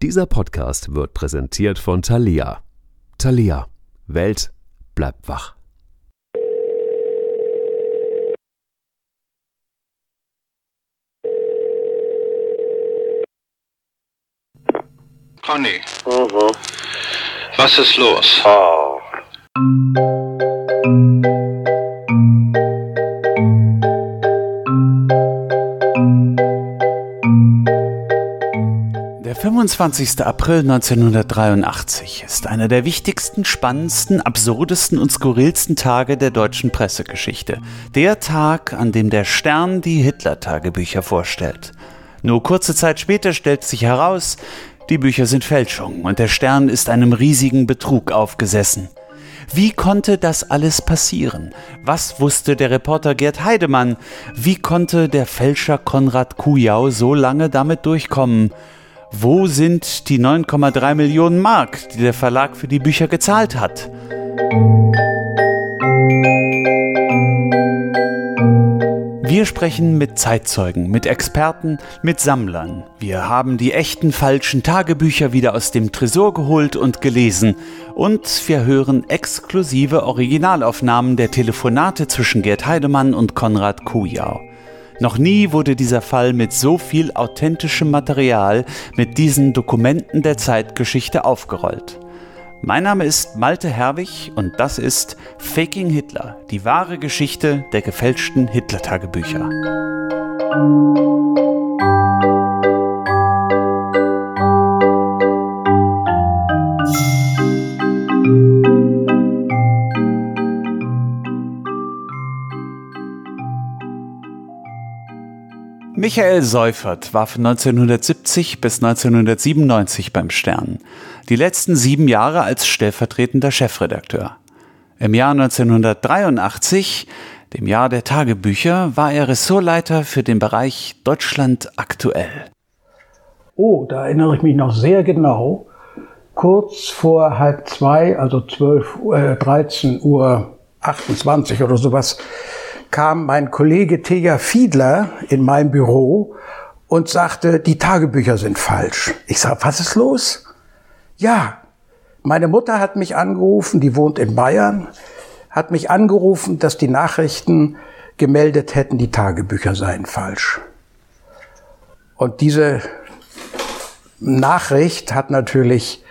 Dieser Podcast wird präsentiert von Thalia. Thalia. Welt bleibt wach. Conny. Was ist los? Der 25. April 1983 ist einer der wichtigsten, spannendsten, absurdesten und skurrilsten Tage der deutschen Pressegeschichte. Der Tag, an dem der Stern die Hitler-Tagebücher vorstellt. Nur kurze Zeit später stellt sich heraus, die Bücher sind Fälschung und der Stern ist einem riesigen Betrug aufgesessen. Wie konnte das alles passieren? Was wusste der Reporter Gerd Heidemann? Wie konnte der Fälscher Konrad Kujau so lange damit durchkommen? Wo sind die 9,3 Millionen Mark, die der Verlag für die Bücher gezahlt hat? Wir sprechen mit Zeitzeugen, mit Experten, mit Sammlern. Wir haben die echten falschen Tagebücher wieder aus dem Tresor geholt und gelesen. Und wir hören exklusive Originalaufnahmen der Telefonate zwischen Gerd Heidemann und Konrad Kujau. Noch nie wurde dieser Fall mit so viel authentischem Material, mit diesen Dokumenten der Zeitgeschichte aufgerollt. Mein Name ist Malte Herwig und das ist Faking Hitler, die wahre Geschichte der gefälschten Hitler-Tagebücher. Michael Seufert war von 1970 bis 1997 beim Stern. Die letzten 7 Jahre als stellvertretender Chefredakteur. Im Jahr 1983, dem Jahr der Tagebücher, war er Ressortleiter für den Bereich Deutschland aktuell. Oh, da erinnere ich mich noch sehr genau. Kurz vor 1:30, also 13:28 Uhr oder sowas, kam mein Kollege Teja Fiedler in mein Büro und sagte, die Tagebücher sind falsch. Ich sag, was ist los? Ja, meine Mutter hat mich angerufen, die wohnt in Bayern, hat mich angerufen, dass die Nachrichten gemeldet hätten, die Tagebücher seien falsch. Und diese Nachricht hat natürlich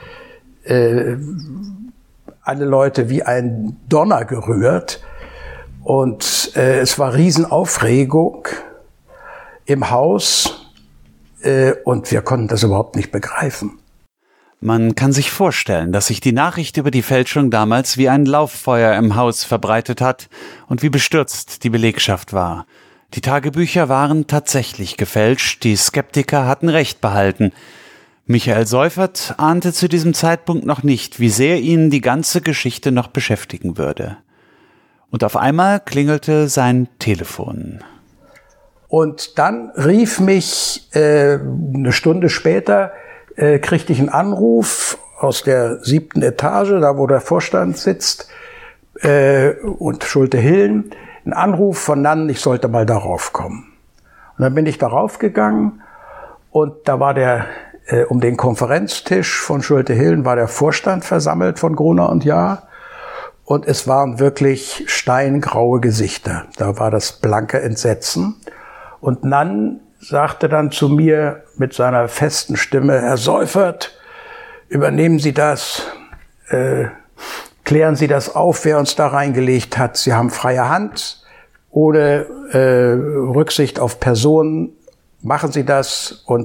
alle Leute wie ein Donner gerührt. Und es war Riesenaufregung im Haus und wir konnten das überhaupt nicht begreifen. Man kann sich vorstellen, dass sich die Nachricht über die Fälschung damals wie ein Lauffeuer im Haus verbreitet hat und wie bestürzt die Belegschaft war. Die Tagebücher waren tatsächlich gefälscht, die Skeptiker hatten Recht behalten. Michael Seufert ahnte zu diesem Zeitpunkt noch nicht, wie sehr ihn die ganze Geschichte noch beschäftigen würde. Und auf einmal klingelte sein Telefon. Und dann rief mich eine Stunde später, kriegte ich einen Anruf aus der 7. Etage, da wo der Vorstand sitzt, und Schulte-Hillen, ein Anruf von Nannen, ich sollte mal darauf kommen. Und dann bin ich darauf gegangen und da war um den Konferenztisch von Schulte-Hillen war der Vorstand versammelt von Gruner und Jahr. Und es waren wirklich steingraue Gesichter. Da war das blanke Entsetzen. Und Nann sagte dann zu mir mit seiner festen Stimme, Herr Seufert, übernehmen Sie das, klären Sie das auf, wer uns da reingelegt hat. Sie haben freie Hand, ohne Rücksicht auf Personen. Machen Sie das und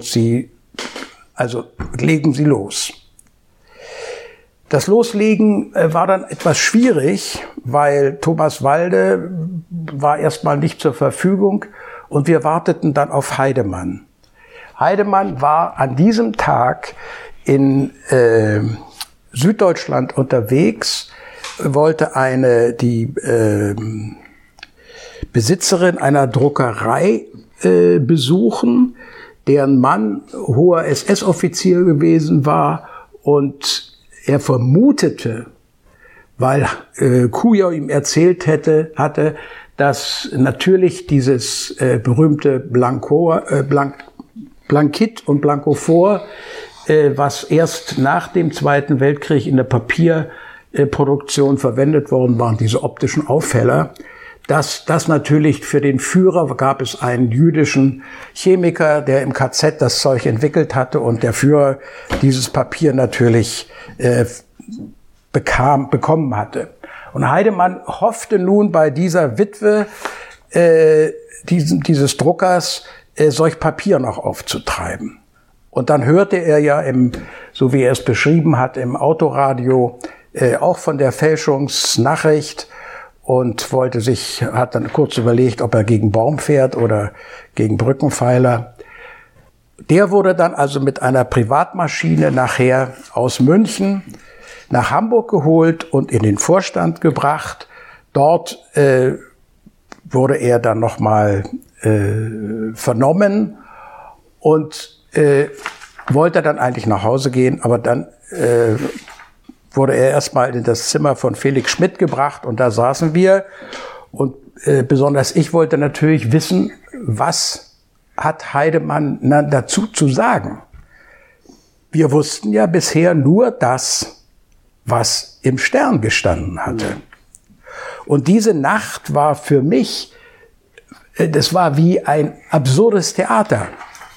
legen Sie los. Das Loslegen war dann etwas schwierig, weil Thomas Walde war erstmal nicht zur Verfügung und wir warteten dann auf Heidemann. Heidemann war an diesem Tag in Süddeutschland unterwegs, wollte die Besitzerin einer Druckerei besuchen, deren Mann hoher SS-Offizier gewesen war und er vermutete, weil Kujau ihm erzählt hatte, dass natürlich dieses berühmte Blankit und Blankophor was erst nach dem Zweiten Weltkrieg in der Papierproduktion verwendet worden waren, diese optischen Aufheller. Das natürlich für den Führer gab es einen jüdischen Chemiker, der im KZ das Zeug entwickelt hatte und der Führer dieses Papier natürlich bekommen hatte. Und Heidemann hoffte nun bei dieser Witwe dieses Druckers solch Papier noch aufzutreiben. Und dann hörte er ja so wie er es beschrieben hat, im Autoradio auch von der Fälschungsnachricht und hat dann kurz überlegt, ob er gegen Baum fährt oder gegen Brückenpfeiler. Der wurde dann also mit einer Privatmaschine nachher aus München nach Hamburg geholt und in den Vorstand gebracht. Dort wurde er dann nochmal vernommen und wollte dann eigentlich nach Hause gehen, aber dann wurde er erstmal in das Zimmer von Felix Schmidt gebracht und da saßen wir und besonders ich wollte natürlich wissen, was hat Heidemann dazu zu sagen. Wir wussten ja bisher nur das, was im Stern gestanden hatte. Und diese Nacht war für mich, das war wie ein absurdes Theater,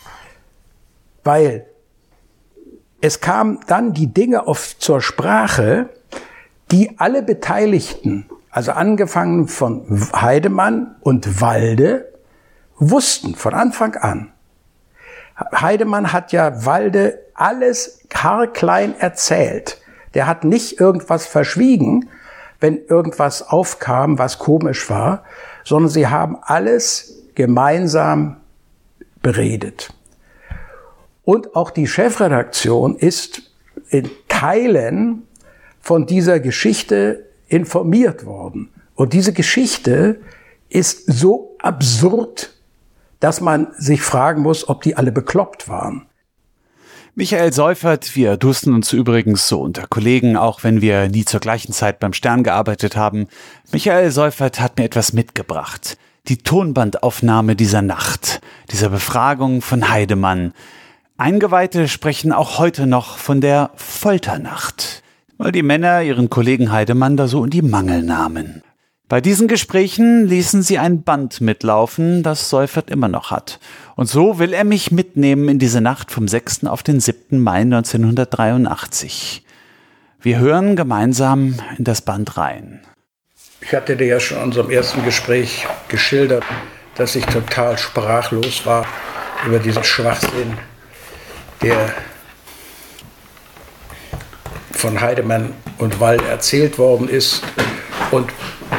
weil es kamen dann die Dinge zur Sprache, die alle Beteiligten, also angefangen von Heidemann und Walde, wussten von Anfang an. Heidemann hat ja Walde alles haarklein erzählt. Der hat nicht irgendwas verschwiegen, wenn irgendwas aufkam, was komisch war, sondern sie haben alles gemeinsam beredet. Und auch die Chefredaktion ist in Teilen von dieser Geschichte informiert worden. Und diese Geschichte ist so absurd, dass man sich fragen muss, ob die alle bekloppt waren. Michael Seufert, wir dusten uns übrigens so unter Kollegen, auch wenn wir nie zur gleichen Zeit beim Stern gearbeitet haben. Michael Seufert hat mir etwas mitgebracht. Die Tonbandaufnahme dieser Nacht, dieser Befragung von Heidemann. Eingeweihte sprechen auch heute noch von der Folternacht, weil die Männer ihren Kollegen Heidemann da so in die Mangel nahmen. Bei diesen Gesprächen ließen sie ein Band mitlaufen, das Seufert immer noch hat. Und so will er mich mitnehmen in diese Nacht vom 6. auf den 7. Mai 1983. Wir hören gemeinsam in das Band rein. Ich hatte dir ja schon in unserem ersten Gespräch geschildert, dass ich total sprachlos war über diesen Schwachsinn, der von Heidemann und Wall erzählt worden ist. Und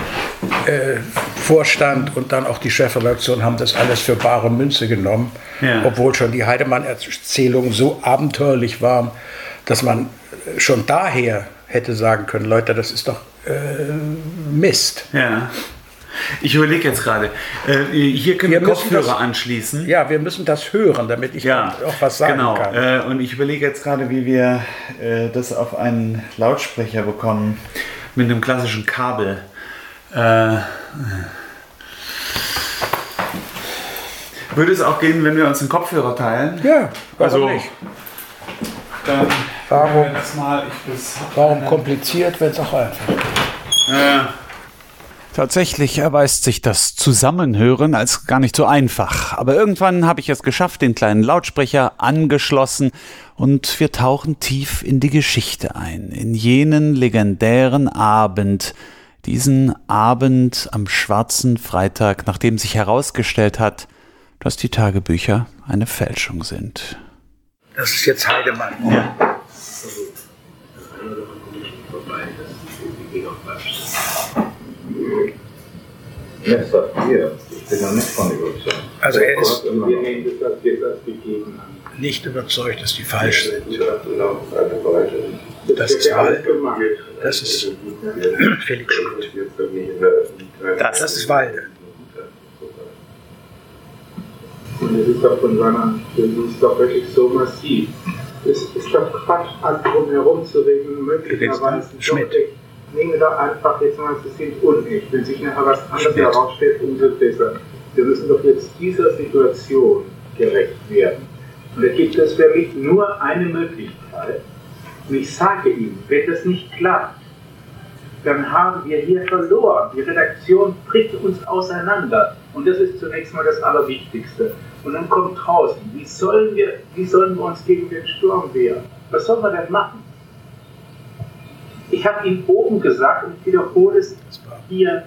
Vorstand und dann auch die Chefredaktion haben das alles für bare Münze genommen, obwohl schon die Heidemann-Erzählungen so abenteuerlich waren, dass man schon daher hätte sagen können, Leute, das ist doch Mist. Ja. Ich überlege jetzt gerade, hier können wir Kopfhörer anschließen. Ja, wir müssen das hören, damit ich auch was sagen kann. Genau, und ich überlege jetzt gerade, wie wir das auf einen Lautsprecher bekommen, mit einem klassischen Kabel. Würde es auch gehen, wenn wir uns einen Kopfhörer teilen? Ja, warum nicht? Dann warum kompliziert, wenn es auch einfach ist? Tatsächlich erweist sich das Zusammenhören als gar nicht so einfach. Aber irgendwann habe ich es geschafft, den kleinen Lautsprecher angeschlossen und wir tauchen tief in die Geschichte ein, in jenen legendären Abend, diesen Abend am schwarzen Freitag, nachdem sich herausgestellt hat, dass die Tagebücher eine Fälschung sind. Das ist jetzt Heidemann. Ja. Also er ist nicht überzeugt, dass die falsch sind. Das ist Wald. Das ist Felix Schmidt. Das ist Walde. Und es ist doch das ist doch wirklich so massiv. Es ist doch Quatsch, drum herum zu reden, möglicherweise. Schmidt. Nehmen wir doch einfach jetzt mal, es sind unecht. Wenn sich nachher was anderes herausstellt, umso besser. Wir müssen doch jetzt dieser Situation gerecht werden. Und da gibt es für mich nur eine Möglichkeit. Und ich sage ihm, wenn das nicht klappt, dann haben wir hier verloren. Die Redaktion bricht uns auseinander. Und das ist zunächst mal das Allerwichtigste. Und dann kommt draußen, wie sollen wir uns gegen den Sturm wehren? Was sollen wir denn machen? Ich habe Ihnen oben gesagt, und ich wiederhole es hier,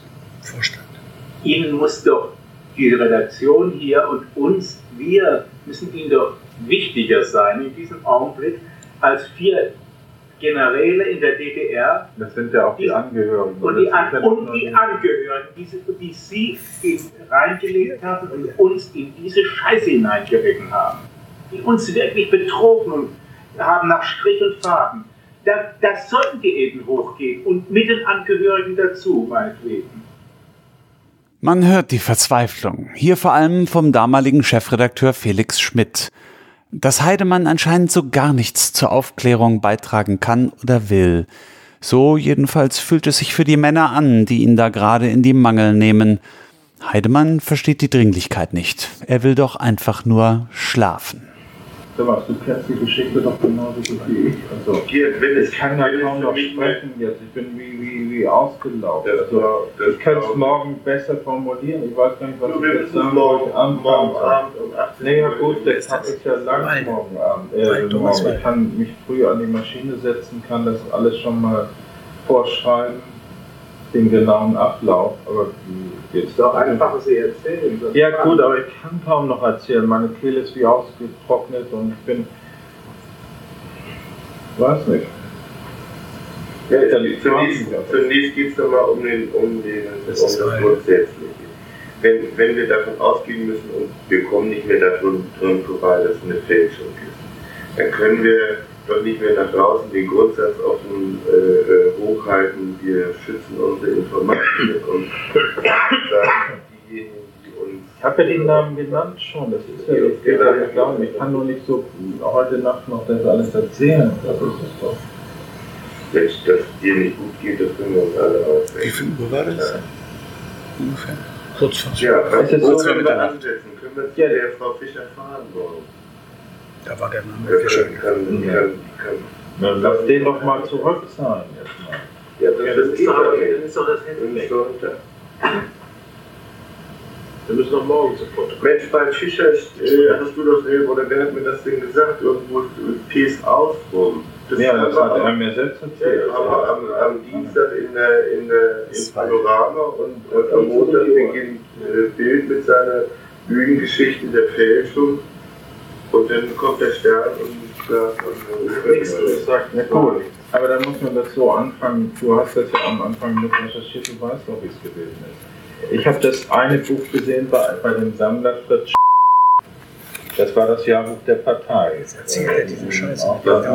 Ihnen muss doch die Redaktion hier und uns, wir müssen Ihnen doch wichtiger sein in diesem Augenblick als 4 Generäle in der DDR. Das sind ja auch die Angehörigen. Und die Angehörigen, die Sie reingelegt haben und uns in diese Scheiße hineingeritten haben. Die uns wirklich betrogen haben nach Strich und Faden. Da sollten die eben hochgehen und mit den Angehörigen dazu, meinetwegen. Man hört die Verzweiflung, hier vor allem vom damaligen Chefredakteur Felix Schmidt. Dass Heidemann anscheinend so gar nichts zur Aufklärung beitragen kann oder will. So jedenfalls fühlt es sich für die Männer an, die ihn da gerade in die Mangel nehmen. Heidemann versteht die Dringlichkeit nicht. Er will doch einfach nur schlafen. Sag mal, du kennst die Geschichte doch genauso gut wie ich. Also, ich kann ja kaum noch sprechen jetzt. Ich bin wie ausgelaufen. Ich kann es morgen besser formulieren. Ich weiß gar nicht, was ich jetzt sagen wollte. Morgen Abend um 18 Uhr. Naja gut, das ist ja lang morgen Abend. Ich kann mich früh an die Maschine setzen, kann das alles schon mal vorschreiben, den genauen Ablauf. Aber ist doch einfach, Sie erzählen. Ja gut, aber ich kann kaum noch erzählen. Meine Kehle ist wie ausgetrocknet und ich bin... Weiß nicht. Ja, zunächst geht es nochmal um das Grundsätzliche. Wenn wir davon ausgehen müssen und wir kommen nicht mehr drin vorbei, dass es eine Fälschung ist, dann können wir doch nicht mehr nach draußen den Grundsatz offen hochhalten, wir schützen unsere Informationen und sagen, diejenigen, die uns... Ich habe ja den Namen genannt schon, das ist ja das geht ja nicht glauben. Ich kann nur nicht so heute Nacht noch das alles erzählen. Das ist es doch. Wenn es dir nicht gut geht, das können wir uns alle ausrechnen. Wie viel Uhr war das? Ja. Ungefähr? Kurz vor Ja, wo können wir ansetzen? Können wir zu der Frau Fischer fahren wollen? Da war der Name Fischer. Lass den doch mal zurückzahlen jetzt mal. Ja, das ist doch das Handy. Wir müssen noch morgen zur Foto. Mensch, bei Fischer, hast du das irgendwo, oder wer hat mir das denn gesagt? Irgendwo Peace auf rum. Das hat er mir selbst erzählt. Aber am Dienstag in Panorama und am Montag beginnt Bild mit seiner Lügengeschichte der Fälschung. Und dann kommt der Stern und sagt, na gut. Aber dann muss man das so anfangen. Du hast das ja am Anfang mit recherchiert, du weißt doch, wie es gewesen ist. Ich habe das eine Buch gesehen bei dem Sammler Fritz. Das war das Jahrbuch der Partei. Jetzt erzählt er diesen Scheiß.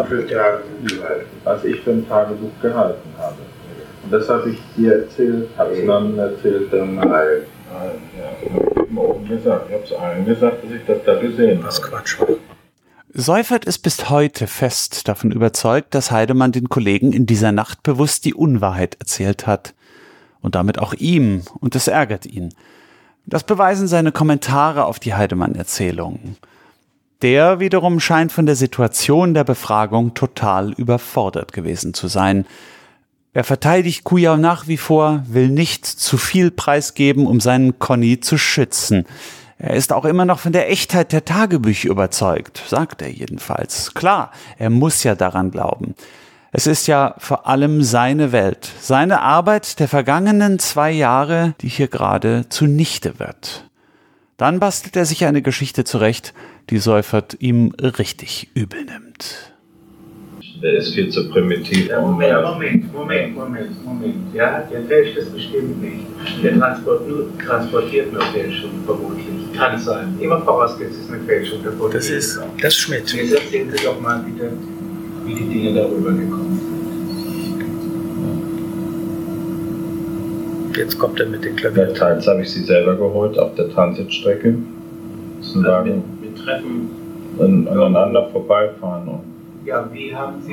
Was ich für ein Tagebuch gehalten habe. Und das habe ich dir erzählt, habe es dann erzählt, dann allen. Ich habe es allen gesagt, dass ich das da gesehen habe. Das ist Quatsch. Seufert ist bis heute fest davon überzeugt, dass Heidemann den Kollegen in dieser Nacht bewusst die Unwahrheit erzählt hat. Und damit auch ihm. Und das ärgert ihn. Das beweisen seine Kommentare auf die Heidemann-Erzählung. Der wiederum scheint von der Situation der Befragung total überfordert gewesen zu sein. Er verteidigt Kujau nach wie vor, will nicht zu viel preisgeben, um seinen Conny zu schützen. Er ist auch immer noch von der Echtheit der Tagebücher überzeugt, sagt er jedenfalls. Klar, er muss ja daran glauben. Es ist ja vor allem seine Welt, seine Arbeit der vergangenen 2 Jahre, die hier gerade zunichte wird. Dann bastelt er sich eine Geschichte zurecht, die Seufert ihm richtig übel nimmt. Der ist viel zu primitiv. Ja, Moment. Ja, der fälscht es bestimmt nicht. Der transportiert nur Fälschung, vermutlich. Kann sein. Immer vorausgesetzt ist eine Fälschung. Das ist Schmidt. Jetzt erzählen Sie doch mal bitte, wie die Dinge darüber gekommen sind. Jetzt kommt er mit den Klavieren. Teils habe ich sie selber geholt auf der Transitstrecke. Das ist ein Wagen. Wir treffen aneinander vorbeifahren. Und ja, wie haben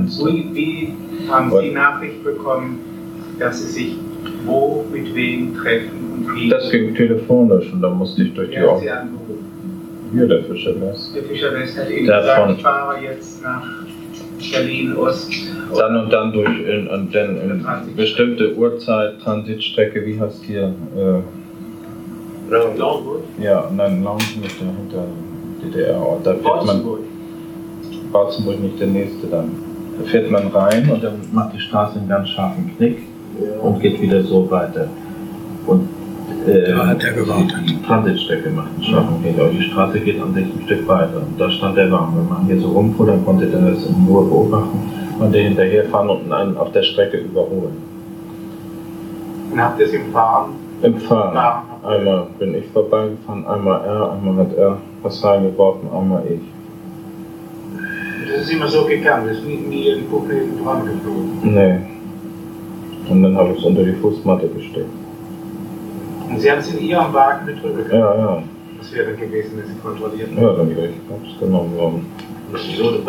Sie Nachricht bekommen, dass Sie sich wo, mit wem treffen und wie? Das ging telefonisch und da musste ich durch die Augen. Ja, der Fischer West. Der Fischer West hat eben gesagt, ich fahre jetzt nach Berlin-Ost. Dann und dann durch und dann in bestimmte Uhrzeit, Transitstrecke, wie heißt hier? Lauenburg? Ja, nein, Lauenburg hinter DDR. Und da fährt man. Bautzenburg nicht der nächste dann. Da fährt man rein und dann macht die Straße einen ganz scharfen Knick und geht wieder so weiter. Und da hat er gewartet. Die Transitstrecke macht einen scharfen Knick, aber die Straße geht an sich ein Stück weiter. Und da stand der Wagen. Wenn man hier so rumfuhr, dann konnte der das in Ruhe beobachten und der hinterherfahren und einen auf der Strecke überholen. Und habt ihr es im Fahren? Im Fahren. Einmal bin ich vorbeigefahren, einmal er, einmal hat er was reingeworfen, einmal ich. Das ist immer so gegangen, das ist nie irgendwo neben dran geflogen. Nee. Und dann habe ich es unter die Fußmatte gesteckt. Und Sie haben es in Ihrem Wagen mit drüber gehabt? Ja. Was wäre denn gewesen, wenn Sie kontrolliert Ja, dann wäre ich hab's genommen worden. Das ist so,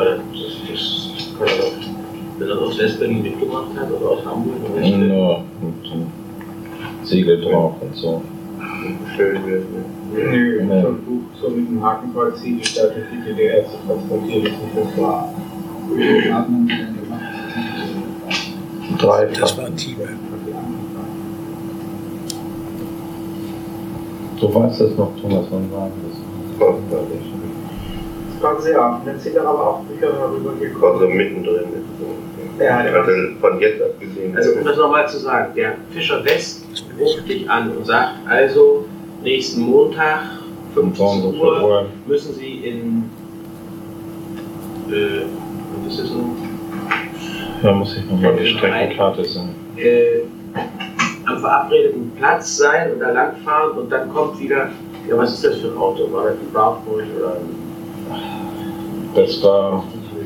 wenn er aus West-Berlin mitgemacht hat oder aus Hamburg? Oder ja, mit dem Siegel drauf und so. Schön wird, Nö, so ein Buch, so mit einem Hakenkreuz, die Stadt durch die DDR zu transportieren, ist nicht das war. Wie viele Arten haben Sie denn gemacht? 3. Das war ein Team. Du weißt das noch, Thomas, wann war das? Das waren Sie auch. Dann sind dann aber auch Bücher darüber gekommen. Also mittendrin ist. Ja, also von jetzt abgesehen. Also um das nochmal zu sagen, der Fischer West ruft dich an und sagt, also nächsten Montag, 15 Uhr, müssen Sie in, was ist das so? Da muss ich nochmal die Streckenkarte sehen. Am verabredeten Platz sein und da langfahren und dann kommt wieder, ja, was ist das für ein Auto? War das ein Warburg oder ein... Das war...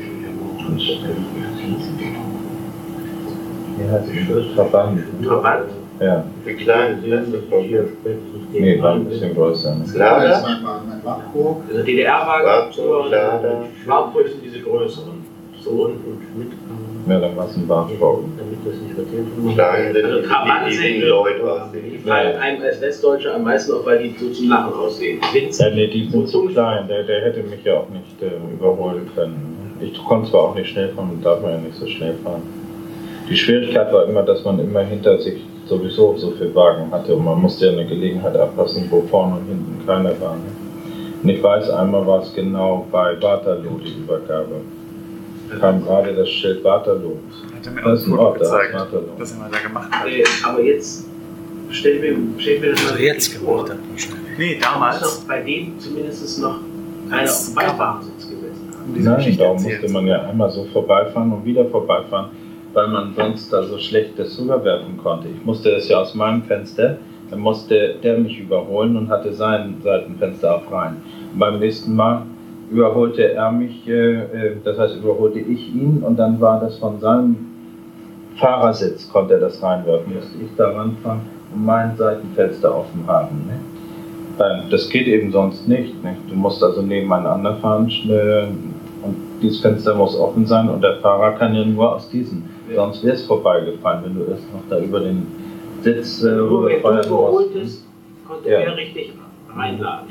Wie heißt das? Verband. Verband? Ja. Wie klein ist das? Nee, war ein bisschen größer. Ne? Lader? Also DDR-Wagen, Warburg sind diese größeren. So und mit. Ja, dann war es ein Warburg. Damit das nicht vertehen. Klein sind Also Trabant die Leute aussehen. Die fallen einem als Westdeutscher am meisten auf, weil die so zum Lachen aussehen. Ja, nee, die sind zu klein. Der hätte mich ja auch nicht überholen können. Ich konnte zwar auch nicht schnell fahren, darf man ja nicht so schnell fahren. Die Schwierigkeit war immer, dass man immer hinter sich sowieso so viel Wagen hatte und man musste ja eine Gelegenheit abpassen, wo vorne und hinten keiner war. Ne? Und ich weiß, einmal war es genau bei Waterloo die Übergabe. Da kam gerade das Schild Waterloo. Das ist ein Ort, das Waterloo. was er da gemacht hat. Aber jetzt stell mir das mal jetzt vor. gemacht hat wahrscheinlich. Nee, Muss damals. doch bei dem zumindest noch einer auf dem Beifahrersitz gewesen haben. Nein, da musste man ja einmal so vorbeifahren und wieder vorbeifahren, weil man sonst da so schlecht das rüberwerfen konnte. Ich musste das ja aus meinem Fenster, dann musste der mich überholen und hatte sein Seitenfenster auch rein. Und beim nächsten Mal überholte er mich, das heißt überholte ich ihn und dann war das von seinem Fahrersitz, konnte er das reinwerfen, musste ich da ranfahren und mein Seitenfenster offen haben. Ne? Das geht eben sonst nicht. Du musst also nebeneinander fahren und dieses Fenster muss offen sein und der Fahrer kann ja nur aus diesem. Sonst wäre es vorbeigefahren, wenn du erst noch da über den Sitz rüberfeuern musst. Konnte er richtig reinladen.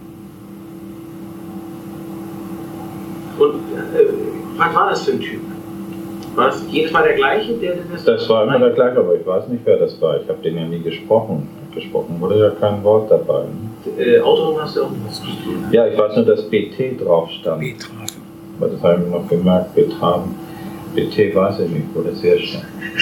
Und was war das für ein Typ? War das jedes Mal der gleiche, der das... Das war immer der gleiche, aber ich weiß nicht, wer das war. Ich habe den ja nie gesprochen. Gesprochen wurde ja kein Wort dabei. Autonom hast du auch was zu tun. Ja, ich weiß nur, dass BT drauf stand. Betrafen. Aber das habe ich mir noch gemerkt, betragen. BT weiß ich nicht, wo das herrscht.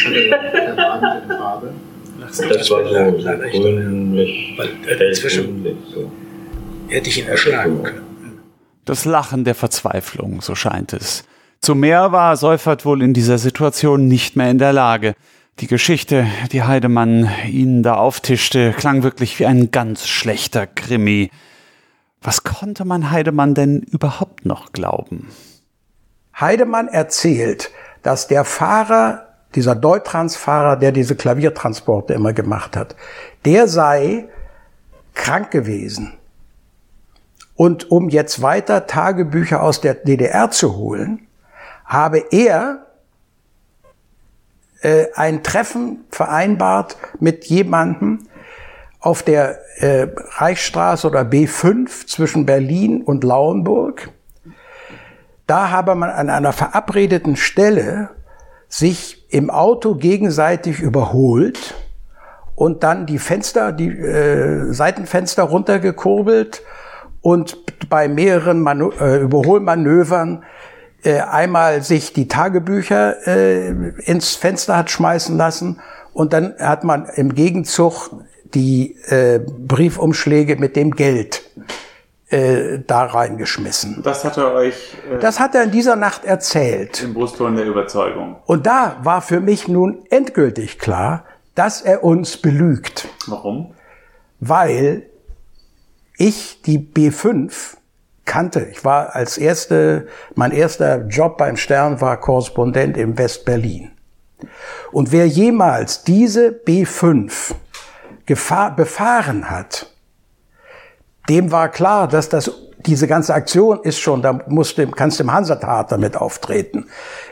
Das war so grünlich, hellgrünlich. So. Hätte ich ihn erschlagen können. Das Lachen der Verzweiflung, so scheint es. Zu mehr war Seuffert wohl in dieser Situation nicht mehr in der Lage. Die Geschichte, die Heidemann ihnen da auftischte, klang wirklich wie ein ganz schlechter Krimi. Was konnte man Heidemann denn überhaupt noch glauben? Heidemann erzählt, dass der Fahrer, dieser Deutrans-Fahrer, der diese Klaviertransporte immer gemacht hat, der sei krank gewesen. Und um jetzt weiter Tagebücher aus der DDR zu holen, habe er ein Treffen vereinbart mit jemandem auf der Reichsstraße oder B5 zwischen Berlin und Lauenburg. Da habe man an einer verabredeten Stelle sich im Auto gegenseitig überholt und dann die Seitenfenster runtergekurbelt und bei mehreren Überholmanövern einmal sich die Tagebücher ins Fenster hat schmeißen lassen und dann hat man im Gegenzug die Briefumschläge mit dem Geld da reingeschmissen. Das hat er euch... das hat er in dieser Nacht erzählt. Im Brustton der Überzeugung. Und da war für mich nun endgültig klar, dass er uns belügt. Warum? Weil ich die B5 kannte. Ich war mein erster Job beim Stern war Korrespondent in West-Berlin. Und wer jemals diese B5 befahren hat, dem war klar, dass diese ganze Aktion ist schon, da kannst du im Hansatheater mit auftreten.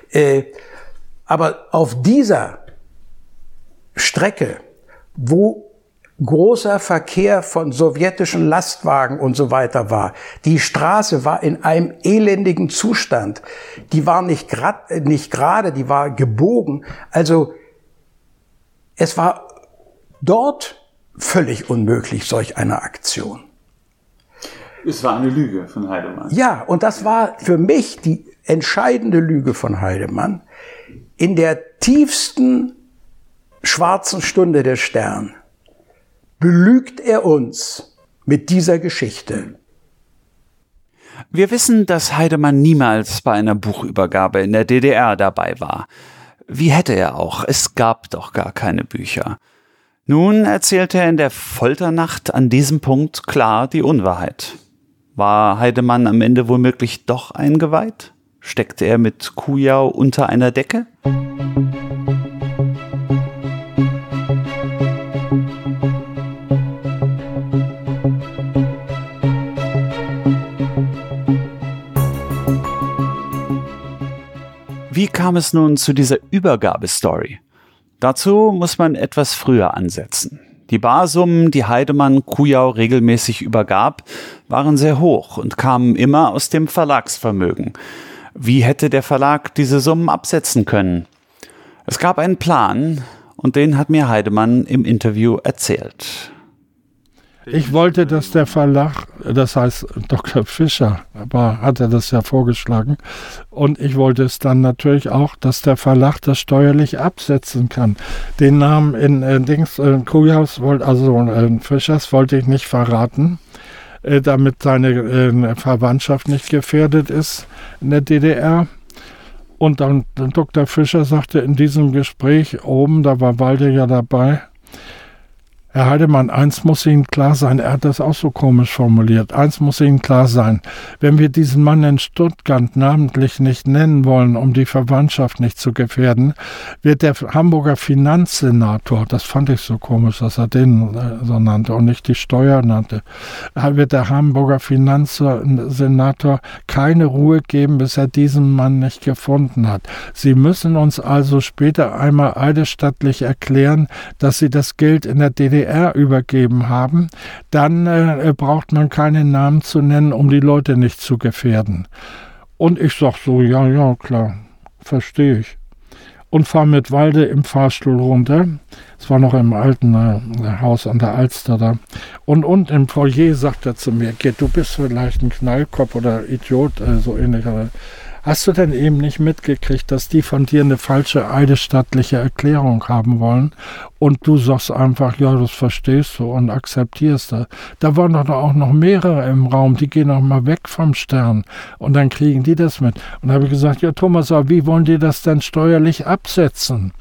Aber auf dieser Strecke, wo großer Verkehr von sowjetischen Lastwagen und so weiter war, die Straße war in einem elendigen Zustand. Die war nicht gerade, die war gebogen. Also es war dort völlig unmöglich, solch eine Aktion. Es war eine Lüge von Heidemann. Ja, und das war für mich die entscheidende Lüge von Heidemann. In der tiefsten schwarzen Stunde der Stern belügt er uns mit dieser Geschichte. Wir wissen, dass Heidemann niemals bei einer Buchübergabe in der DDR dabei war. Wie hätte er auch? Es gab doch gar keine Bücher. Nun erzählte er in der Folternacht an diesem Punkt klar die Unwahrheit. War Heidemann am Ende womöglich doch eingeweiht? Steckte er mit Kujau unter einer Decke? Wie kam es nun zu dieser Übergabestory? Dazu muss man etwas früher ansetzen. Die Barsummen, die Heidemann Kujau regelmäßig übergab, waren sehr hoch und kamen immer aus dem Verlagsvermögen. Wie hätte der Verlag diese Summen absetzen können? Es gab einen Plan und den hat mir Heidemann im Interview erzählt. Ich wollte, dass der Verlag, das heißt Dr. Fischer, hat er das ja vorgeschlagen, und ich wollte es dann natürlich auch, dass der Verlag das steuerlich absetzen kann. Den Namen Kujaus, Fischers wollte ich nicht verraten, damit seine Verwandtschaft nicht gefährdet ist in der DDR. Und dann Dr. Fischer sagte in diesem Gespräch oben, da war Walde ja dabei, Herr Heidemann, eins muss Ihnen klar sein, er hat das auch so komisch formuliert, eins muss Ihnen klar sein, wenn wir diesen Mann in Stuttgart namentlich nicht nennen wollen, um die Verwandtschaft nicht zu gefährden, wird der Hamburger Finanzsenator, das fand ich so komisch, dass er den so nannte und nicht die Steuer nannte, wird der Hamburger Finanzsenator keine Ruhe geben, bis er diesen Mann nicht gefunden hat. Sie müssen uns also später einmal eidesstattlich erklären, dass Sie das Geld in der DDR übergeben haben, dann braucht man keinen Namen zu nennen, um die Leute nicht zu gefährden. Und ich sag so, ja, klar, verstehe ich. Und fahre mit Walde im Fahrstuhl runter. Es war noch im alten Haus an der Alster da. Und im Foyer sagt er zu mir, Gerd, du bist vielleicht ein Knallkopf oder Idiot, so ähnlich. Hast du denn eben nicht mitgekriegt, dass die von dir eine falsche eidesstattliche Erklärung haben wollen und du sagst einfach, ja, das verstehst du und akzeptierst das. Da waren doch auch noch mehrere im Raum, die gehen noch mal weg vom Stern und dann kriegen die das mit. Und da habe ich gesagt, ja Thomas, aber wie wollen die das denn steuerlich absetzen?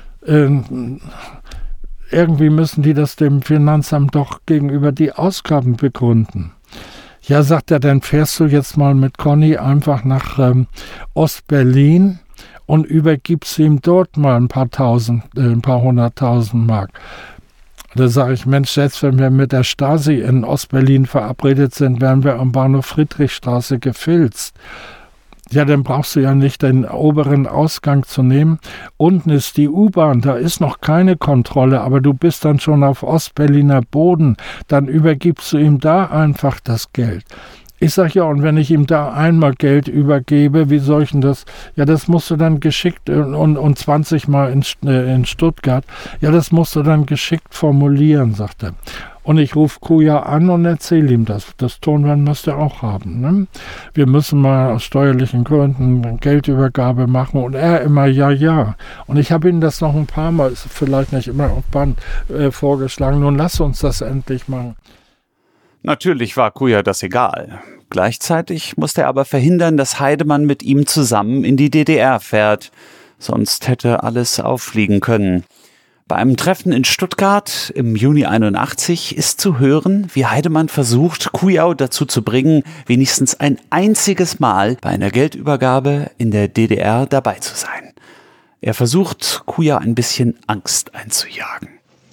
Irgendwie müssen die das dem Finanzamt doch gegenüber die Ausgaben begründen. Ja, sagt er, dann fährst du jetzt mal mit Conny einfach nach Ostberlin und übergibst ihm dort mal ein paar hunderttausend Mark. Da sage ich, Mensch, selbst wenn wir mit der Stasi in Ostberlin verabredet sind, werden wir am Bahnhof Friedrichstraße gefilzt. Ja, dann brauchst du ja nicht den oberen Ausgang zu nehmen. Unten ist die U-Bahn, da ist noch keine Kontrolle, aber du bist dann schon auf Ostberliner Boden. Dann übergibst du ihm da einfach das Geld. Ich sage ja, und wenn ich ihm da einmal Geld übergebe, wie soll ich denn das? Ja, das musst du dann geschickt und 20 Mal in Stuttgart. Ja, das musst du dann geschickt formulieren, sagt er. Und ich rufe Kuja an und erzähle ihm das. Das Tonband müsst ihr auch haben. Ne? Wir müssen mal aus steuerlichen Gründen eine Geldübergabe machen. Und er immer, ja. Und ich habe ihm das noch ein paar Mal, ist vielleicht nicht immer auf Band, vorgeschlagen. Nun lass uns das endlich machen. Natürlich war Kuja das egal. Gleichzeitig musste er aber verhindern, dass Heidemann mit ihm zusammen in die DDR fährt. Sonst hätte alles auffliegen können. Bei einem Treffen in Stuttgart im Juni 81 ist zu hören, wie Heidemann versucht, Kujau dazu zu bringen, wenigstens ein einziges Mal bei einer Geldübergabe in der DDR dabei zu sein. Er versucht, Kujau ein bisschen Angst einzujagen.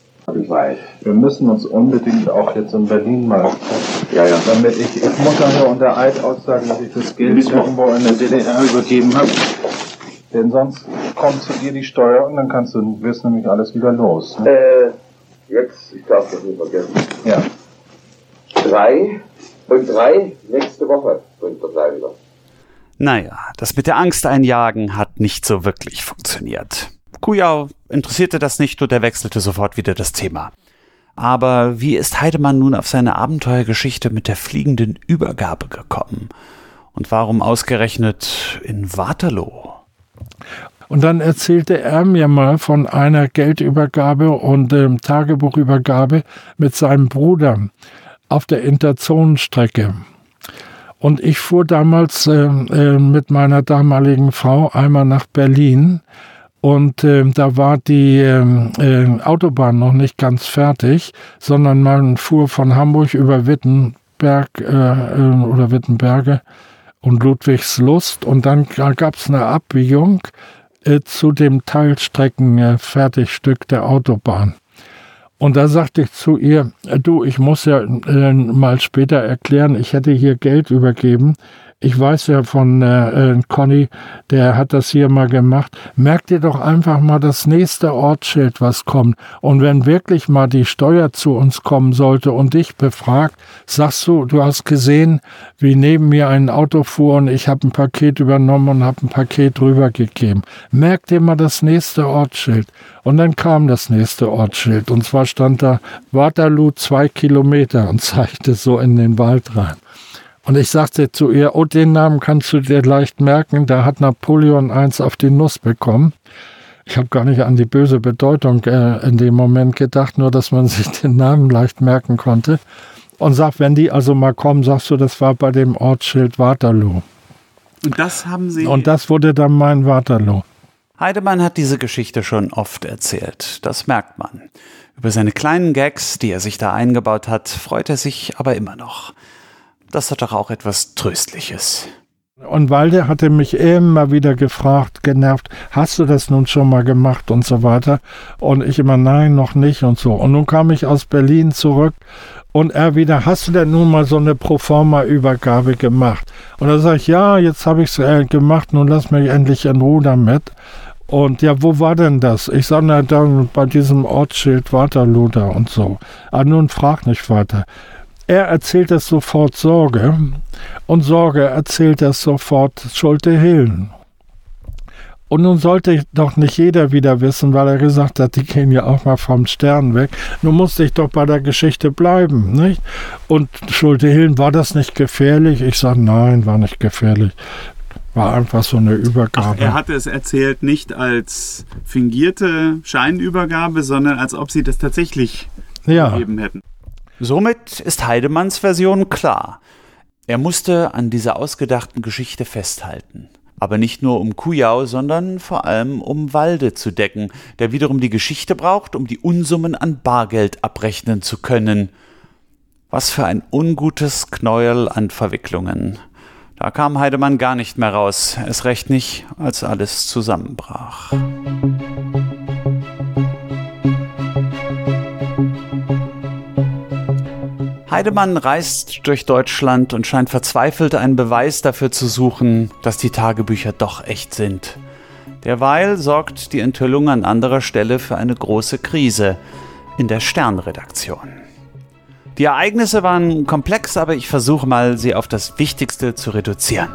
Wir müssen uns unbedingt auch jetzt in Berlin mal damit ich muss nachher unter Eid aussagen, dass ich das Geld irgendwo in der DDR übergeben habe. Denn sonst kommt zu dir die Steuer und dann wirst nämlich alles wieder los. Ne? Jetzt, ich darf das nicht vergessen. Ja. 3 nächste Woche bringt das gleich wieder. Naja, das mit der Angst einjagen hat nicht so wirklich funktioniert. Kujau interessierte das nicht und er wechselte sofort wieder das Thema. Aber wie ist Heidemann nun auf seine Abenteuergeschichte mit der fliegenden Übergabe gekommen? Und warum ausgerechnet in Waterloo? Und dann erzählte er mir mal von einer Geldübergabe und Tagebuchübergabe mit seinem Bruder auf der Interzonenstrecke. Und ich fuhr damals mit meiner damaligen Frau einmal nach Berlin. Und da war die Autobahn noch nicht ganz fertig, sondern man fuhr von Hamburg über Wittenberg oder Wittenberge und Ludwigslust. Und dann gab es eine Abbiegung zu dem Teilstreckenfertigstück der Autobahn. Und da sagte ich zu ihr, du, ich muss ja mal später erklären, ich hätte hier Geld übergeben. Ich weiß ja von Conny, der hat das hier mal gemacht. Merk dir doch einfach mal das nächste Ortsschild, was kommt. Und wenn wirklich mal die Steuer zu uns kommen sollte und dich befragt, sagst du, du hast gesehen, wie neben mir ein Auto fuhr und ich habe ein Paket übernommen und habe ein Paket rübergegeben. Merk dir mal das nächste Ortsschild. Und dann kam das nächste Ortsschild. Und zwar stand da Waterloo 2 Kilometer und zeigte so in den Wald rein. Und ich sagte zu ihr, oh, den Namen kannst du dir leicht merken, da hat Napoleon I auf die Nuss bekommen. Ich habe gar nicht an die böse Bedeutung in dem Moment gedacht, nur dass man sich den Namen leicht merken konnte. Und sagt, wenn die also mal kommen, sagst du, das war bei dem Ortsschild Waterloo. Und das haben Sie... Und das wurde dann mein Waterloo. Heidemann hat diese Geschichte schon oft erzählt, das merkt man. Über seine kleinen Gags, die er sich da eingebaut hat, freut er sich aber immer noch. Das hat doch auch etwas Tröstliches. Und Walde hatte mich immer wieder gefragt, genervt, hast du das nun schon mal gemacht und so weiter. Und ich immer, nein, noch nicht und so. Und nun kam ich aus Berlin zurück und er wieder, hast du denn nun mal so eine Proforma-Übergabe gemacht? Und da sage ich, ja, jetzt habe ich es gemacht, nun lass mich endlich in Ruhe damit. Und ja, wo war denn das? Ich sage, na, da bei diesem Ortsschild Waterloo da und so. Aber nun frag nicht weiter. Er erzählt es sofort Sorge und Sorge erzählt es sofort Schulte-Hillen. Und nun sollte doch nicht jeder wieder wissen, weil er gesagt hat, die gehen ja auch mal vom Stern weg. Nun musste ich doch bei der Geschichte bleiben, nicht? Und Schulte-Hillen, war das nicht gefährlich? Ich sage, nein, war nicht gefährlich. War einfach so eine Übergabe. Ach, er hatte es erzählt nicht als fingierte Scheinübergabe, sondern als ob sie das tatsächlich gegeben hätten. Somit ist Heidemanns Version klar. Er musste an dieser ausgedachten Geschichte festhalten. Aber nicht nur um Kujau, sondern vor allem um Walde zu decken, der wiederum die Geschichte braucht, um die Unsummen an Bargeld abrechnen zu können. Was für ein ungutes Knäuel an Verwicklungen. Da kam Heidemann gar nicht mehr raus, erst recht nicht, als alles zusammenbrach. Heidemann reist durch Deutschland und scheint verzweifelt einen Beweis dafür zu suchen, dass die Tagebücher doch echt sind. Derweil sorgt die Enthüllung an anderer Stelle für eine große Krise in der Stern-Redaktion. Die Ereignisse waren komplex, aber ich versuche mal, sie auf das Wichtigste zu reduzieren.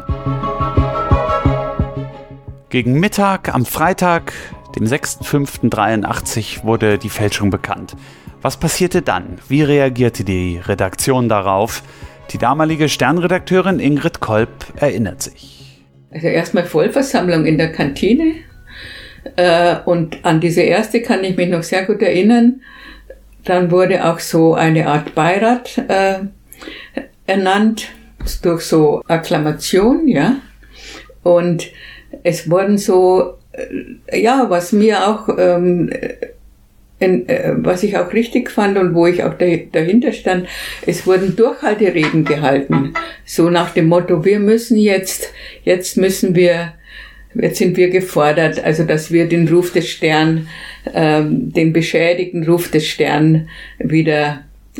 Gegen Mittag am Freitag, dem 6.5.83, wurde die Fälschung bekannt. Was passierte dann? Wie reagierte die Redaktion darauf? Die damalige Sternredakteurin Ingrid Kolb erinnert sich. Also erstmal Vollversammlung in der Kantine. Und an diese erste kann ich mich noch sehr gut erinnern. Dann wurde auch so eine Art Beirat ernannt, durch so Akklamation, ja. Und es wurden so, was mir auch, was ich auch richtig fand und wo ich auch dahinter stand, es wurden Durchhaltereden gehalten. So nach dem Motto, wir müssen jetzt sind wir gefordert, also dass wir den Ruf des Stern, den beschädigten Ruf des Stern wieder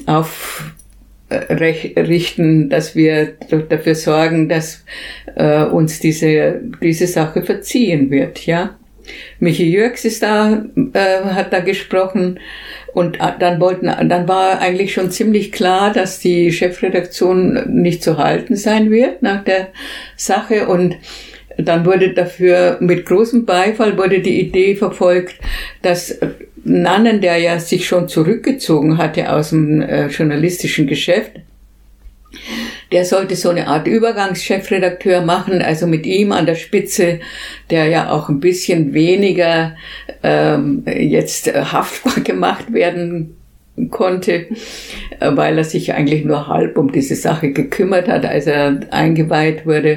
aufrichten, dass wir dafür sorgen, dass uns diese Sache verziehen wird, ja. Michi Jürgs hat da gesprochen und dann war eigentlich schon ziemlich klar, dass die Chefredaktion nicht zu halten sein wird nach der Sache, und dann wurde dafür mit großem Beifall die Idee verfolgt, dass Nannen, der ja sich schon zurückgezogen hatte aus dem journalistischen Geschäft, der sollte so eine Art Übergangschefredakteur machen, also mit ihm an der Spitze, der ja auch ein bisschen weniger jetzt haftbar gemacht werden konnte, weil er sich eigentlich nur halb um diese Sache gekümmert hat, als er eingeweiht wurde.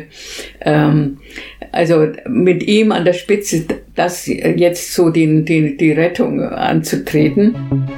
Also mit ihm an der Spitze, das jetzt so die Rettung anzutreten.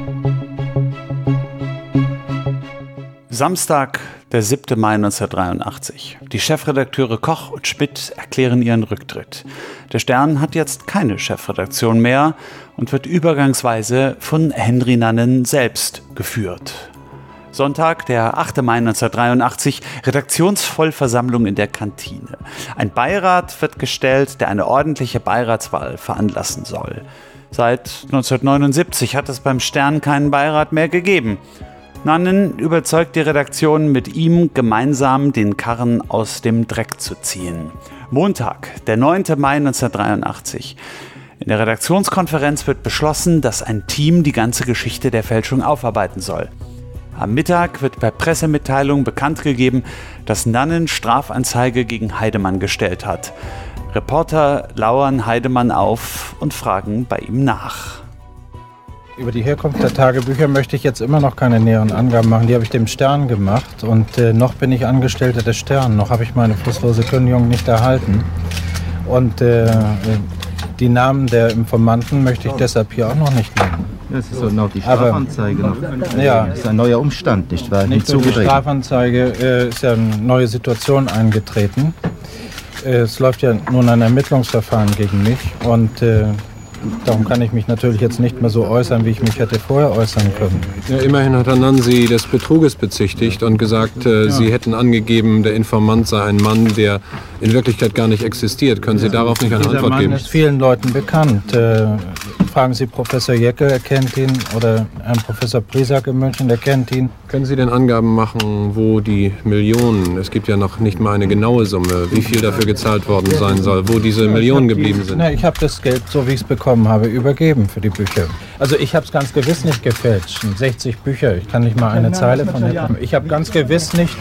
Samstag, der 7. Mai 1983. Die Chefredakteure Koch und Schmidt erklären ihren Rücktritt. Der Stern hat jetzt keine Chefredaktion mehr und wird übergangsweise von Henry Nannen selbst geführt. Sonntag, der 8. Mai 1983, Redaktionsvollversammlung in der Kantine. Ein Beirat wird gestellt, der eine ordentliche Beiratswahl veranlassen soll. Seit 1979 hat es beim Stern keinen Beirat mehr gegeben. Nannen überzeugt die Redaktion, mit ihm gemeinsam den Karren aus dem Dreck zu ziehen. Montag, der 9. Mai 1983. In der Redaktionskonferenz wird beschlossen, dass ein Team die ganze Geschichte der Fälschung aufarbeiten soll. Am Mittag wird per Pressemitteilung bekannt gegeben, dass Nannen Strafanzeige gegen Heidemann gestellt hat. Reporter lauern Heidemann auf und fragen bei ihm nach. Über die Herkunft der Tagebücher möchte ich jetzt immer noch keine näheren Angaben machen. Die habe ich dem Stern gemacht und noch bin ich Angestellter des Stern. Noch habe ich meine fristlose Kündigung nicht erhalten. Und die Namen der Informanten möchte ich deshalb hier auch noch nicht nennen. Das ist so noch die Strafanzeige. Das ist ein neuer Umstand, nicht wahr? Nicht nur die Strafanzeige, ist ja eine neue Situation eingetreten. Es läuft ja nun ein Ermittlungsverfahren gegen mich und darum kann ich mich natürlich jetzt nicht mehr so äußern, wie ich mich hätte vorher äußern können. Ja, immerhin hat Herr Nann Sie des Betruges bezichtigt und gesagt, Sie hätten angegeben, der Informant sei ein Mann, der in Wirklichkeit gar nicht existiert. Können Sie darauf nicht eine Antwort geben? Der Mann ist vielen Leuten bekannt. Fragen Sie Professor Jecke, er kennt ihn, oder Herrn Professor Priesack in München, der kennt ihn. Können Sie denn Angaben machen, wo die Millionen, es gibt ja noch nicht mal eine genaue Summe, wie viel dafür gezahlt worden sein soll, wo diese Millionen geblieben sind? Ich habe das Geld, so wie ich es bekommen habe, übergeben für die Bücher. Also ich habe es ganz gewiss nicht gefälscht. 60 Bücher, ich kann nicht mal eine Zeile von haben. Ich habe ganz gewiss nicht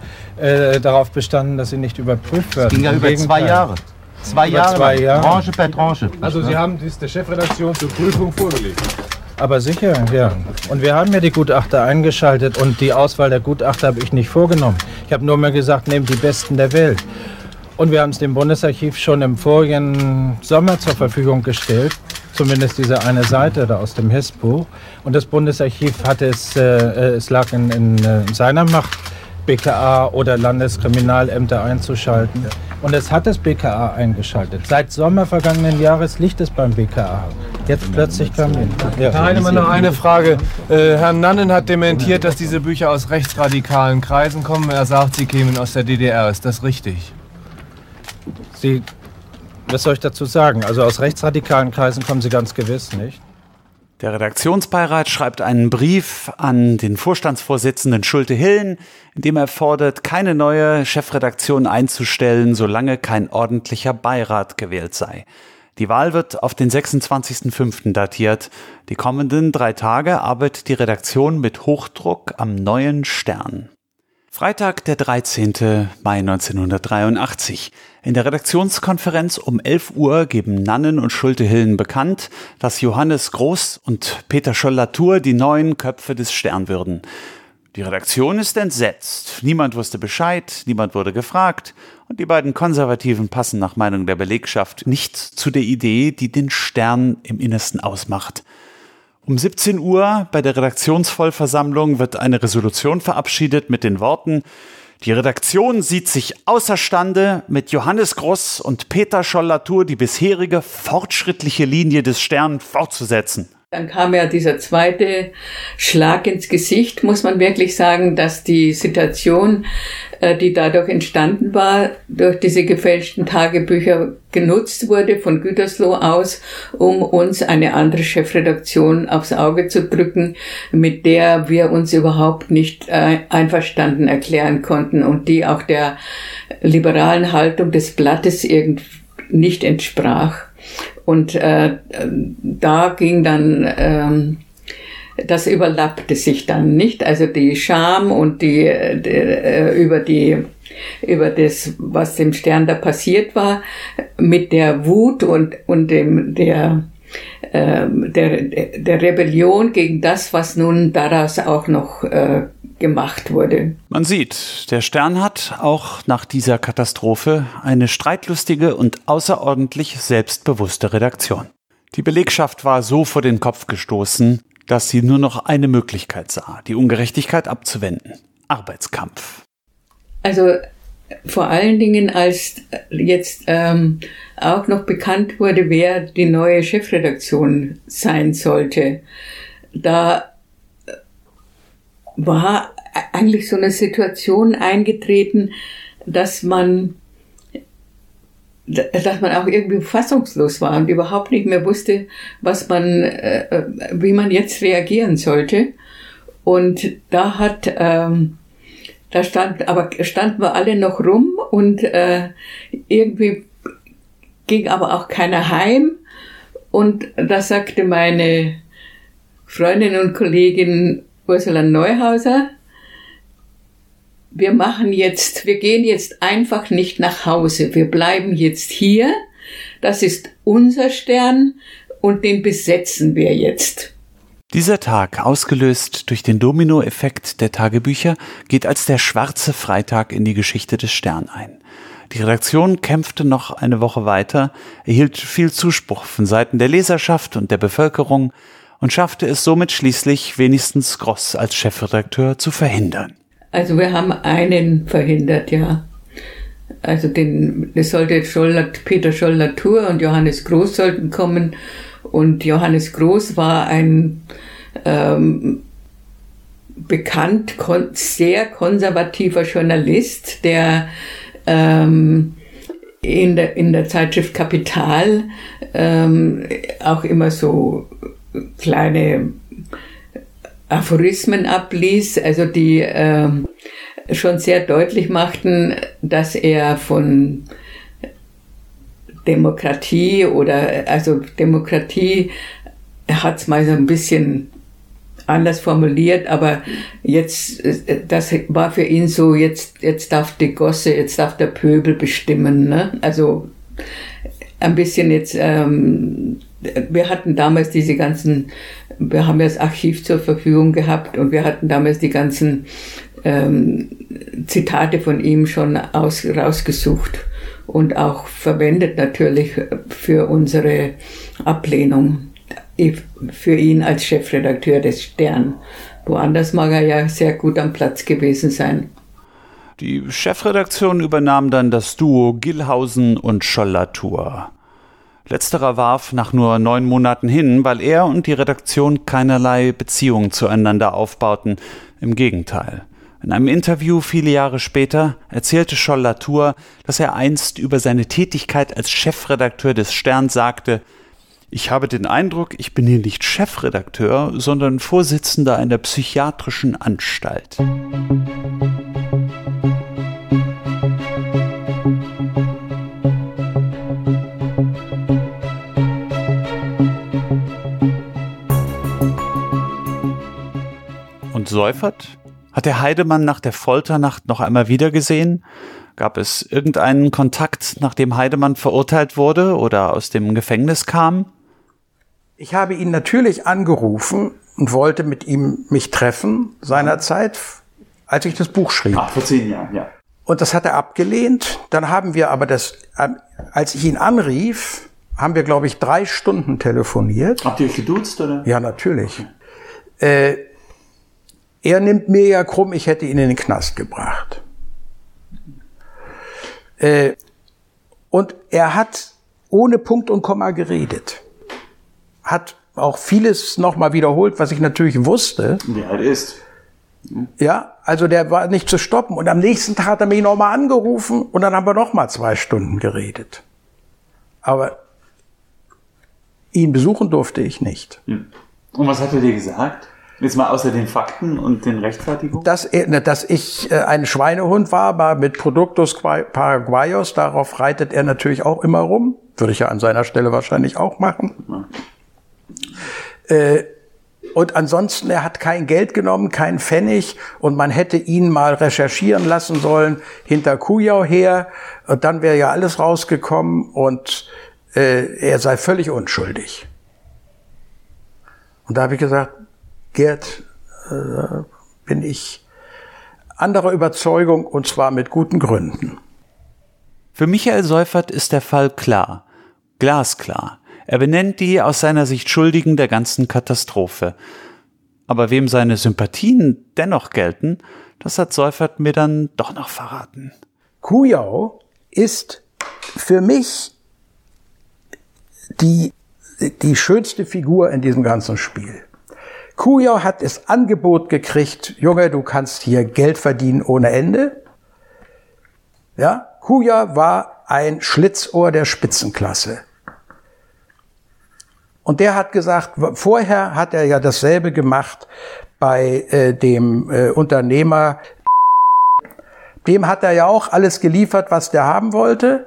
darauf bestanden, dass sie nicht überprüft werden. Es ging ja über 2 Jahre. 2 Jahre, Tranche per Tranche. Also Sie haben dies der Chefredaktion zur Prüfung vorgelegt? Aber sicher, ja. Und wir haben ja die Gutachter eingeschaltet und die Auswahl der Gutachter habe ich nicht vorgenommen. Ich habe nur mal gesagt, nehmt die Besten der Welt. Und wir haben es dem Bundesarchiv schon im vorigen Sommer zur Verfügung gestellt. Zumindest diese eine Seite da aus dem Hessbuch. Und das Bundesarchiv hatte es lag in seiner Macht, BKA oder Landeskriminalämter einzuschalten. Und es hat das BKA eingeschaltet. Seit Sommer vergangenen Jahres liegt es beim BKA. Jetzt plötzlich kam hin. Ja. Herr Heinemann, noch eine Frage. Herr Nannen hat dementiert, dass diese Bücher aus rechtsradikalen Kreisen kommen. Er sagt, sie kämen aus der DDR. Ist das richtig? Was soll ich dazu sagen? Also aus rechtsradikalen Kreisen kommen sie ganz gewiss nicht. Der Redaktionsbeirat schreibt einen Brief an den Vorstandsvorsitzenden Schulte-Hillen, in dem er fordert, keine neue Chefredaktion einzustellen, solange kein ordentlicher Beirat gewählt sei. Die Wahl wird auf den 26.05. datiert. Die kommenden 3 Tage arbeitet die Redaktion mit Hochdruck am neuen Stern. Freitag, der 13. Mai 1983. In der Redaktionskonferenz um 11 Uhr geben Nannen und Schulte-Hillen bekannt, dass Johannes Groß und Peter Scholl-Latour die neuen Köpfe des Stern würden. Die Redaktion ist entsetzt. Niemand wusste Bescheid, niemand wurde gefragt und die beiden Konservativen passen nach Meinung der Belegschaft nicht zu der Idee, die den Stern im Innersten ausmacht. Um 17 Uhr bei der Redaktionsvollversammlung wird eine Resolution verabschiedet mit den Worten: Die Redaktion sieht sich außerstande, mit Johannes Groß und Peter Scholl-Latour die bisherige fortschrittliche Linie des Stern fortzusetzen. Dann kam ja dieser zweite Schlag ins Gesicht, muss man wirklich sagen, dass die Situation, die dadurch entstanden war, durch diese gefälschten Tagebücher genutzt wurde von Gütersloh aus, um uns eine andere Chefredaktion aufs Auge zu drücken, mit der wir uns überhaupt nicht einverstanden erklären konnten und die auch der liberalen Haltung des Blattes nicht entsprach. Und da ging dann, das überlappte sich dann nicht, also die Scham und über das, was dem Stern da passiert war, mit der Wut und der Rebellion gegen das, was nun daraus auch noch gemacht wurde. Man sieht, der Stern hat auch nach dieser Katastrophe eine streitlustige und außerordentlich selbstbewusste Redaktion. Die Belegschaft war so vor den Kopf gestoßen, dass sie nur noch eine Möglichkeit sah, die Ungerechtigkeit abzuwenden: Arbeitskampf. Also vor allen Dingen, als jetzt auch noch bekannt wurde, wer die neue Chefredaktion sein sollte, da war eigentlich so eine Situation eingetreten, dass man auch irgendwie fassungslos war und überhaupt nicht mehr wusste, wie man jetzt reagieren sollte. Und standen wir alle noch rum und irgendwie ging aber auch keiner heim. Und da sagte meine Freundin und Kollegin Ursula Neuhauser: Wir gehen jetzt einfach nicht nach Hause. Wir bleiben jetzt hier. Das ist unser Stern und den besetzen wir jetzt. Dieser Tag, ausgelöst durch den Dominoeffekt der Tagebücher, geht als der schwarze Freitag in die Geschichte des Stern ein. Die Redaktion kämpfte noch eine Woche weiter, erhielt viel Zuspruch von Seiten der Leserschaft und der Bevölkerung und schaffte es somit schließlich, wenigstens Groß als Chefredakteur zu verhindern. Also wir haben einen verhindert, ja. Also es sollte Peter Scholl-Latour und Johannes Groß sollten kommen. Und Johannes Groß war ein bekannt, sehr konservativer Journalist, der in der Zeitschrift Kapital auch immer so kleine Aphorismen abließ, also die schon sehr deutlich machten, dass er von Demokratie Demokratie, er hat es mal so ein bisschen anders formuliert, aber das war für ihn so, jetzt darf die Gosse, jetzt darf der Pöbel bestimmen, ne? Also ein bisschen jetzt, wir hatten damals wir haben ja das Archiv zur Verfügung gehabt und wir hatten damals die ganzen Zitate von ihm schon rausgesucht und auch verwendet natürlich für unsere Ablehnung, für ihn als Chefredakteur des Stern. Woanders mag er ja sehr gut am Platz gewesen sein. Die Chefredaktion übernahm dann das Duo Gillhausen und Scholl-Latour. Letzterer warf nach nur 9 Monaten hin, weil er und die Redaktion keinerlei Beziehung zueinander aufbauten. Im Gegenteil. In einem Interview viele Jahre später erzählte Scholl-Latour, dass er einst über seine Tätigkeit als Chefredakteur des Stern sagte: Ich habe den Eindruck, ich bin hier nicht Chefredakteur, sondern Vorsitzender einer psychiatrischen Anstalt. Und Seufert? Hat der Heidemann nach der Folternacht noch einmal wiedergesehen? Gab es irgendeinen Kontakt, nachdem Heidemann verurteilt wurde oder aus dem Gefängnis kam? Ich habe ihn natürlich angerufen und wollte mit ihm mich treffen, seinerzeit, als ich das Buch schrieb. Ach, vor 10 Jahren, ja. Und das hat er abgelehnt. Dann haben wir aber als ich ihn anrief, haben wir, glaube ich, 3 Stunden telefoniert. Habt ihr euch geduzt, oder? Ja, natürlich. Er nimmt mir ja krumm, ich hätte ihn in den Knast gebracht. Und er hat ohne Punkt und Komma geredet. Hat auch vieles nochmal wiederholt, was ich natürlich wusste. Wie alt ist. Ja, also der war nicht zu stoppen. Und am nächsten Tag hat er mich nochmal angerufen und dann haben wir nochmal 2 Stunden geredet. Aber ihn besuchen durfte ich nicht. Und was hat er dir gesagt? Jetzt mal außer den Fakten und den Rechtfertigungen? Dass ich ein Schweinehund war mit Productos Paraguayos, darauf reitet er natürlich auch immer rum. Würde ich ja an seiner Stelle wahrscheinlich auch machen. Ja. Und ansonsten, er hat kein Geld genommen, kein Pfennig, und man hätte ihn mal recherchieren lassen sollen hinter Kujau her, und dann wäre ja alles rausgekommen und er sei völlig unschuldig. Und da habe ich gesagt, Gerd, bin ich anderer Überzeugung, und zwar mit guten Gründen. Für Michael Seufert ist der Fall klar, glasklar. Er benennt die aus seiner Sicht Schuldigen der ganzen Katastrophe. Aber wem seine Sympathien dennoch gelten, das hat Seufert mir dann doch noch verraten. Kujau ist für mich die schönste Figur in diesem ganzen Spiel. Kujau hat das Angebot gekriegt: Junge, du kannst hier Geld verdienen ohne Ende. Ja, Kujau war ein Schlitzohr der Spitzenklasse. Und der hat gesagt, vorher hat er ja dasselbe gemacht bei dem Unternehmer. Dem hat er ja auch alles geliefert, was der haben wollte.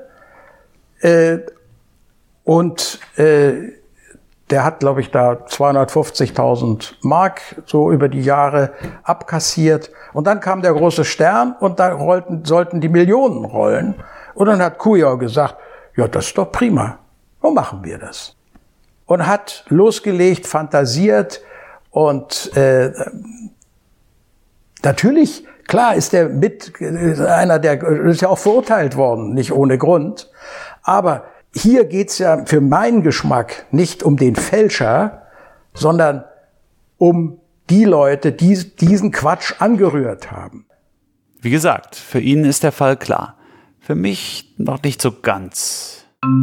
Der hat, glaube ich, da 250.000 Mark so über die Jahre abkassiert. Und dann kam der große Stern und da sollten die Millionen rollen. Und dann hat Kujau gesagt, ja, das ist doch prima. So machen wir das. Und hat losgelegt, fantasiert und natürlich, klar, ist er einer, der ist ja auch verurteilt worden, nicht ohne Grund. Aber hier geht's ja für meinen Geschmack nicht um den Fälscher, sondern um die Leute, die diesen Quatsch angerührt haben. Wie gesagt, für ihn ist der Fall klar. Für mich noch nicht so ganz.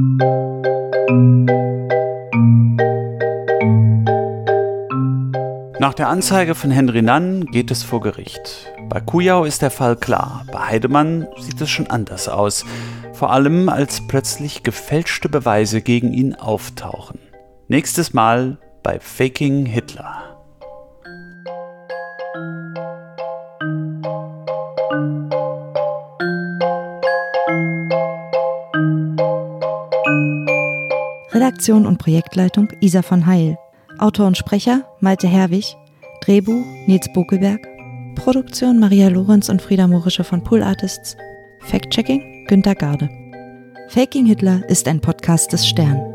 Nach der Anzeige von Henry Nann geht es vor Gericht. Bei Kujau ist der Fall klar. Bei Heidemann sieht es schon anders aus. Vor allem, als plötzlich gefälschte Beweise gegen ihn auftauchen. Nächstes Mal bei Faking Hitler. Redaktion und Projektleitung Isa von Heil. Autor und Sprecher Malte Herwig. Drehbuch Nils Bokelberg. Produktion Maria Lorenz und Frieda Morische von Pool Artists. Fact-Checking Günter Garde. Faking Hitler ist ein Podcast des Stern.